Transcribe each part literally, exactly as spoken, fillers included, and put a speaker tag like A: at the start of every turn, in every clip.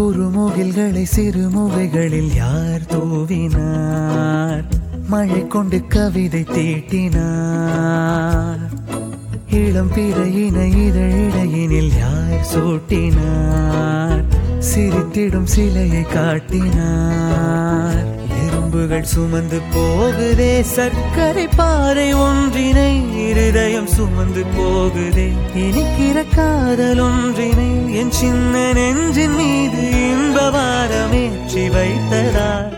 A: குறுமுகில்களை சிறுமுகைகளில் யார் தூவினார்? மழை கொண்டு கவிதை தீட்டினார். இளம் பிறையின இதழிடையினில் யார் சூட்டினார்? சிரித்திடும் சிலையை காட்டினார். எறும்புகள் சுமந்து போகுதே சர்க்கரை பாறை ஒன்றினை, இருதயம் சுமந்து போகுதே இனிக்கிற காதல் ஒன்றினை. என் சின்ன நெஞ்சின் மீது இன்ப வாரமேற்றி வைத்ததார்.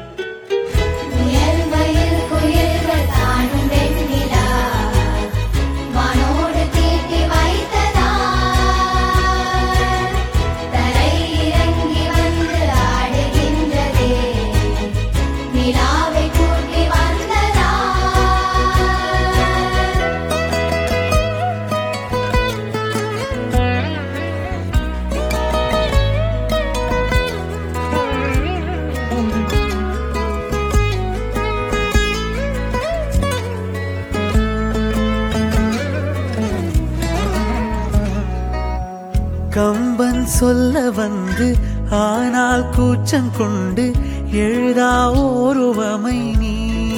A: கம்பன் சொல்ல வந்து ஆனால் கூச்சம் கொண்டு எழுதா ஓருவமை நீ.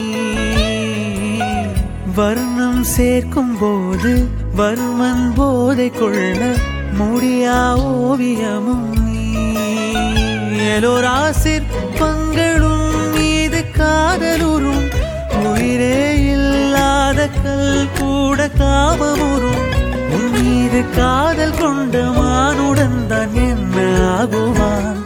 A: வர்ணம் சேர்க்கும் போது வர்மன் போதை கொள்ள முடியா ஓவியமும் நீ. எலோரா சிற்பங்களும் மீது காதலுறும், உயிரே இல்லாத கல் கூட காமமுறும். உன் மீது காதல் கொண்ட மானுடன் தான் என்ன ஆகுவான்?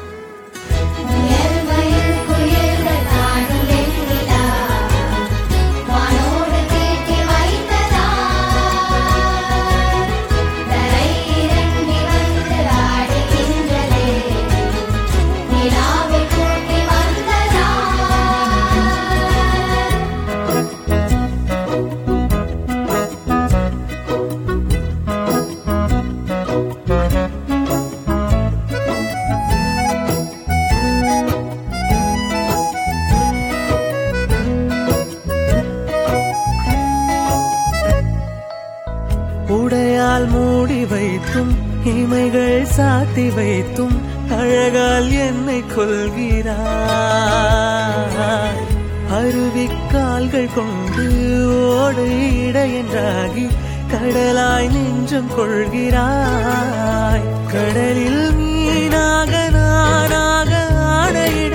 A: உடையால் மூடி வைத்தும் இமைகள் சாத்தி வைத்தும் அழகால் என்னை கொள்கிறாய். அருவிக்கால்கள் கொண்டு ஓடு இடையென்றாகி கடலாய் நெஞ்சம் கொள்கிறாய். கடலில் மீனாக நானாக ஆடையிட